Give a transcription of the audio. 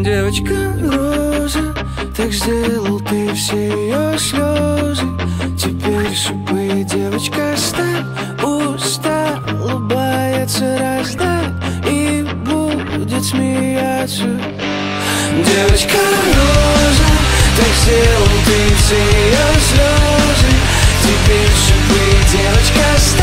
Девочка роза, так сделал ты все ее слезы. Теперь шипы, девочка, стань, устала, боится раздать и будет смеяться. Девочка роза, так сделал ты все ее слезы. Теперь шипы, девочка, стань.